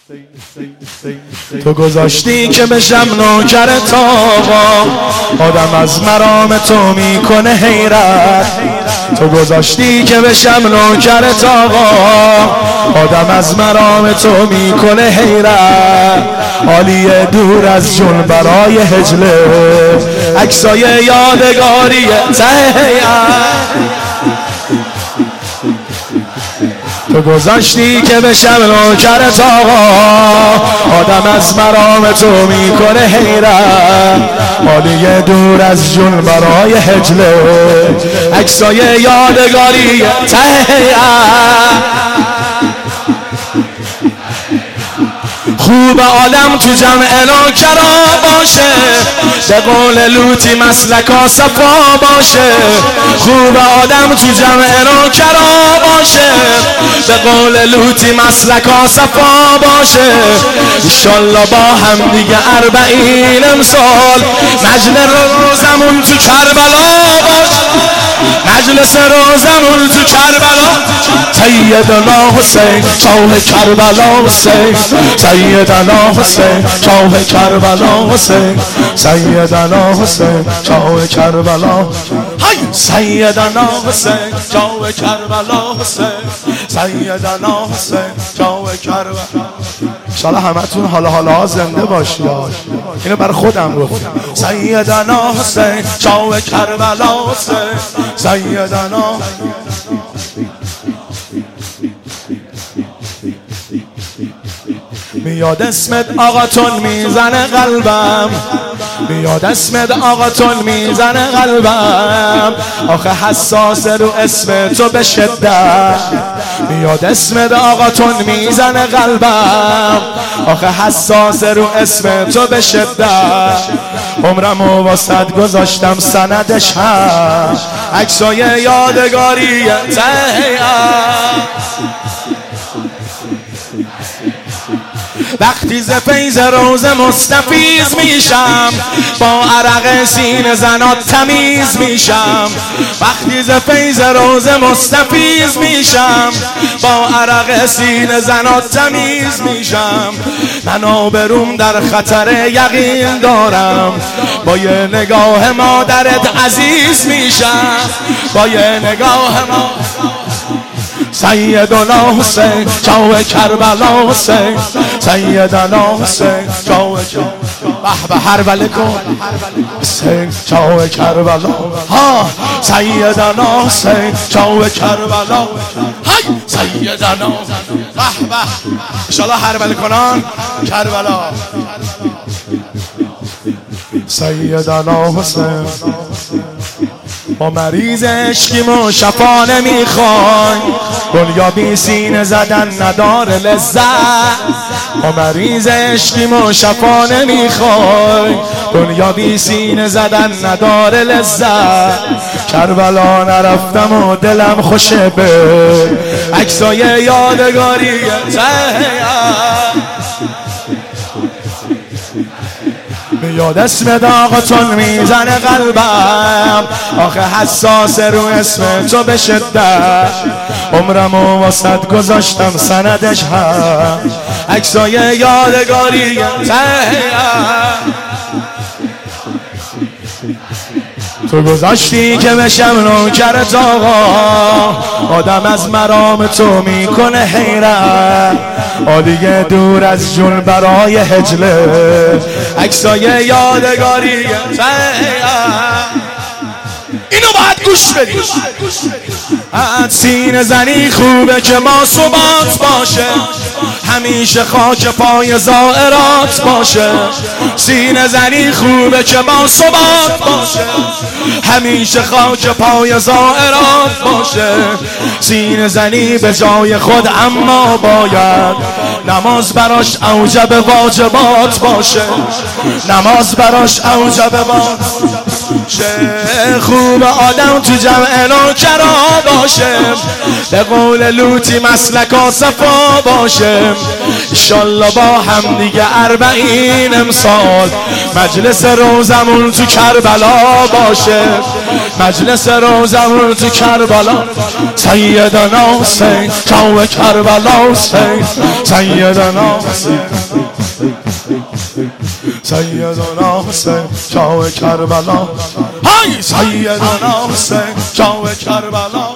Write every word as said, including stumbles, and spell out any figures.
تو گذاشتی که بشم نوکرت آقا، آدم از مرام تو میکنه حیرت. تو گذاشتی که بشم نوکرت آقا، آدم از مرام تو میکنه حیرت. حالیه دور از جون برای هجله، عکسای یادگاری ته تو گذاشتی که بشم نوکرت آقا، آدم از مرام تو میکنه حیرت. حالیه دور از جون برای هجله، عکسای یادگاری ته خوب آدم تو جمع نوکرا باشه، به قول لوطی مسلکا صفا باشه. خوب آدم تو جمع نوکرا باشه، به قول لوطی مسلکا صفا باشه. انشالله با هم دیگه اربعین امسال مجلس روزمون تو کربلا باشه، مجلس روزمون تو کربلا. سیدنا حسین شاه کربلا حسین، سیدنا حسین شاه کربلا حسین، سیدنا حسین شاه کربلا، سیدنا حسین شاه کربلا حسین، سیدنا حسین شاه کربلا. انشالله همتون حالا حالا زنده باشید. اینو برای خودم گفتم. سیدنا حسین شاه کربلا حسین، سیدنا میاد اسمت آقاتون میزنه قلبم، میاد اسمت آقاتون میزنه قلبم. آخه حساس رو اسم تو به شدت، میاد اسمت آقاتون میزنه قلبم. آخه حساس رو اسم تو به شدت. عمرمو واسط گذاشتم سندش هم، عکسای یادگاری ته وقتی ز فیض روز مستفیض میشم، با عرق سینه زنات تمیز میشم. وقتی ز فیض روز مستفیض میشم، با عرق سینه زنات تمیز میشم. من آبروم در خطر یقین دارم، با یه نگاه مادرت عزیز میشم، با یه نگاه ما. سیدنا حسین شاه کربلا حسین، سیدنا حسین شاه کربلا. به به هر وله کن حسین شاه کربلا. ها سیدنا حسین شاه کربلا، های سیدنا. به به انشالله هر وله کنان کربلا. سیدنا حسین با مریض عشقیمو شفا نمیخوای، دنیا بی سینه زدن نداره لذت. با مریض عشقیمو شفا نمیخوای، دنیا بی سینه زدن نداره لذت. کربلا نرفتم و دلم خوشه به عکسای یادگاری میاد اسم داغتون میزنه قلبم. آخه حساس رو اسم تو به شدت. عمرمو واسط گذاشتم سندش هم، عکسای یادگاری تو گذاشتی که بشم نوکرت آقا، آدم از مرام تو میکنه حیرت. آدیگه دور از جون برای هجله، عکسای یادگاری. اینو باید گوش بدید. سینه زنی خوبه که ما ثبات باشه، همیشه خاک پای زائرات باشه. سینه زنی خوبه که ما ثبات باشه، همیشه خاک پای زائرات باشه. سینه زنی به جای خود اما باید نماز براش اوجب واجبات باشه، نماز براش اوجب واجبات. خوب آدم تو جمع نوکرا باشه، به قول لوطی مسلکا صفا باشه. انشالله با هم دیگه اربعین امسال مجلس روزمون تو کربلا باشه. مجلس روزمون تو کربلا سیدنا حسین شاه کربلا حسین سیدنا حسین سیدنا حسین شاه کربلا های سیدنا حسین شاه کربلا